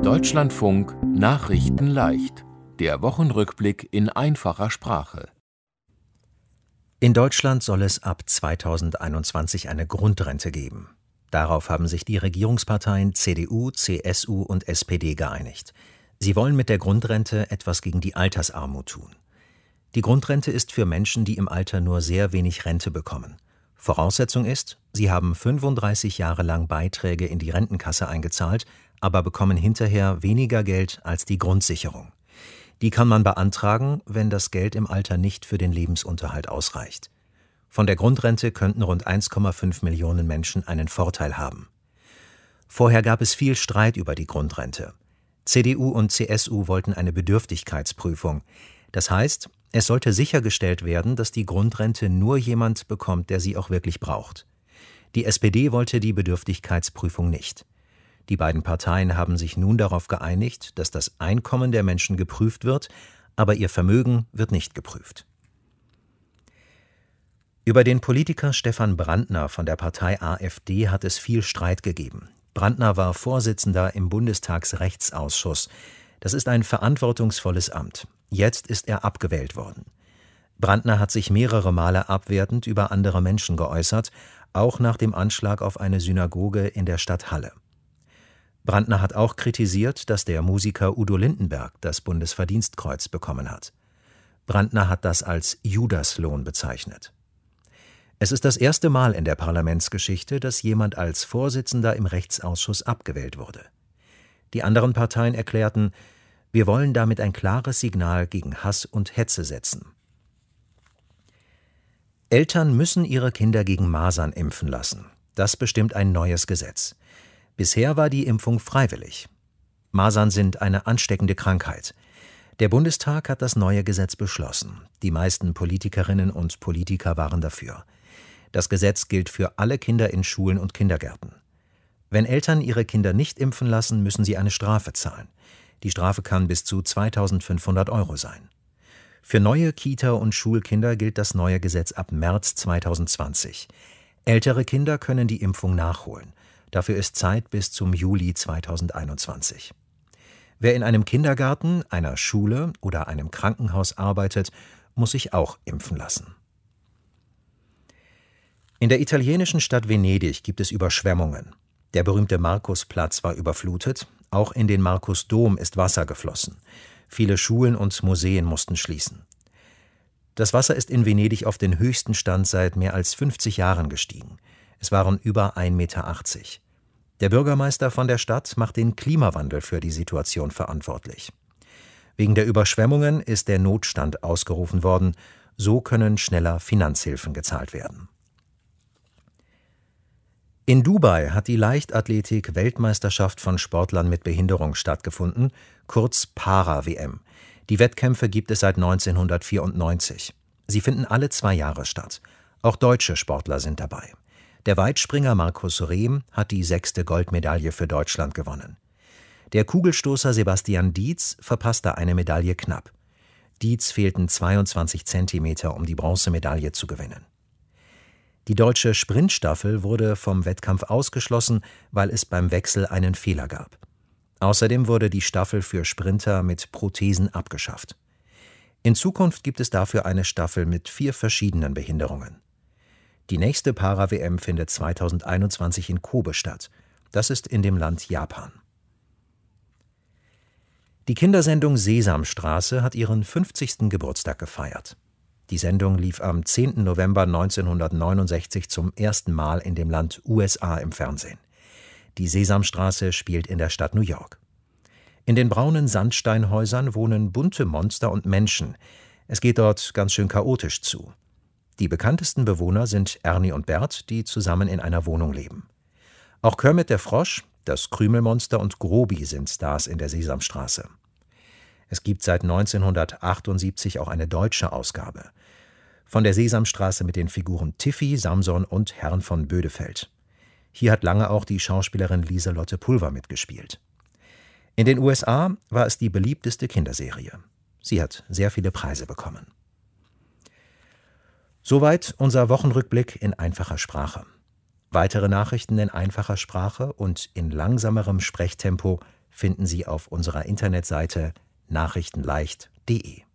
Deutschlandfunk Nachrichten leicht. Der Wochenrückblick in einfacher Sprache. In Deutschland soll es ab 2021 eine Grundrente geben. Darauf haben sich die Regierungsparteien CDU, CSU und SPD geeinigt. Sie wollen mit der Grundrente etwas gegen die Altersarmut tun. Die Grundrente ist für Menschen, die im Alter nur sehr wenig Rente bekommen. Voraussetzung ist, sie haben 35 Jahre lang Beiträge in die Rentenkasse eingezahlt, aber bekommen hinterher weniger Geld als die Grundsicherung. Die kann man beantragen, wenn das Geld im Alter nicht für den Lebensunterhalt ausreicht. Von der Grundrente könnten rund 1,5 Millionen Menschen einen Vorteil haben. Vorher gab es viel Streit über die Grundrente. CDU und CSU wollten eine Bedürftigkeitsprüfung. Das heißt, es sollte sichergestellt werden, dass die Grundrente nur jemand bekommt, der sie auch wirklich braucht. Die SPD wollte die Bedürftigkeitsprüfung nicht. Die beiden Parteien haben sich nun darauf geeinigt, dass das Einkommen der Menschen geprüft wird, aber ihr Vermögen wird nicht geprüft. Über den Politiker Stefan Brandner von der Partei AfD hat es viel Streit gegeben. Brandner war Vorsitzender im Bundestagsrechtsausschuss. Das ist ein verantwortungsvolles Amt. Jetzt ist er abgewählt worden. Brandner hat sich mehrere Male abwertend über andere Menschen geäußert, auch nach dem Anschlag auf eine Synagoge in der Stadt Halle. Brandner hat auch kritisiert, dass der Musiker Udo Lindenberg das Bundesverdienstkreuz bekommen hat. Brandner hat das als Judaslohn bezeichnet. Es ist das erste Mal in der Parlamentsgeschichte, dass jemand als Vorsitzender im Rechtsausschuss abgewählt wurde. Die anderen Parteien erklärten, wir wollen damit ein klares Signal gegen Hass und Hetze setzen. Eltern müssen ihre Kinder gegen Masern impfen lassen. Das bestimmt ein neues Gesetz. Bisher war die Impfung freiwillig. Masern sind eine ansteckende Krankheit. Der Bundestag hat das neue Gesetz beschlossen. Die meisten Politikerinnen und Politiker waren dafür. Das Gesetz gilt für alle Kinder in Schulen und Kindergärten. Wenn Eltern ihre Kinder nicht impfen lassen, müssen sie eine Strafe zahlen. Die Strafe kann bis zu 2.500 € sein. Für neue Kita- und Schulkinder gilt das neue Gesetz ab März 2020. Ältere Kinder können die Impfung nachholen. Dafür ist Zeit bis zum Juli 2021. Wer in einem Kindergarten, einer Schule oder einem Krankenhaus arbeitet, muss sich auch impfen lassen. In der italienischen Stadt Venedig gibt es Überschwemmungen. Der berühmte Markusplatz war überflutet, auch in den Markusdom ist Wasser geflossen. Viele Schulen und Museen mussten schließen. Das Wasser ist in Venedig auf den höchsten Stand seit mehr als 50 Jahren gestiegen. Es waren über 1,80 Meter. Der Bürgermeister von der Stadt macht den Klimawandel für die Situation verantwortlich. Wegen der Überschwemmungen ist der Notstand ausgerufen worden. So können schneller Finanzhilfen gezahlt werden. In Dubai hat die Leichtathletik-Weltmeisterschaft von Sportlern mit Behinderung stattgefunden, kurz Para-WM. Die Wettkämpfe gibt es seit 1994. Sie finden alle 2 Jahre statt. Auch deutsche Sportler sind dabei. Der Weitspringer Markus Rehm hat die 6. Goldmedaille für Deutschland gewonnen. Der Kugelstoßer Sebastian Dietz verpasste eine Medaille knapp. Dietz fehlten 22 Zentimeter, um die Bronzemedaille zu gewinnen. Die deutsche Sprintstaffel wurde vom Wettkampf ausgeschlossen, weil es beim Wechsel einen Fehler gab. Außerdem wurde die Staffel für Sprinter mit Prothesen abgeschafft. In Zukunft gibt es dafür eine Staffel mit 4 verschiedenen Behinderungen. Die nächste Para-WM findet 2021 in Kobe statt. Das ist in dem Land Japan. Die Kindersendung Sesamstraße hat ihren 50. Geburtstag gefeiert. Die Sendung lief am 10. November 1969 zum ersten Mal in dem Land USA im Fernsehen. Die Sesamstraße spielt in der Stadt New York. In den braunen Sandsteinhäusern wohnen bunte Monster und Menschen. Es geht dort ganz schön chaotisch zu. Die bekanntesten Bewohner sind Ernie und Bert, die zusammen in einer Wohnung leben. Auch Kermit der Frosch, das Krümelmonster und Grobi sind Stars in der Sesamstraße. Es gibt seit 1978 auch eine deutsche Ausgabe. Von der Sesamstraße mit den Figuren Tiffy, Samson und Herrn von Bödefeld. Hier hat lange auch die Schauspielerin Lieselotte Pulver mitgespielt. In den USA war es die beliebteste Kinderserie. Sie hat sehr viele Preise bekommen. Soweit unser Wochenrückblick in einfacher Sprache. Weitere Nachrichten in einfacher Sprache und in langsamerem Sprechtempo finden Sie auf unserer Internetseite nachrichtenleicht.de.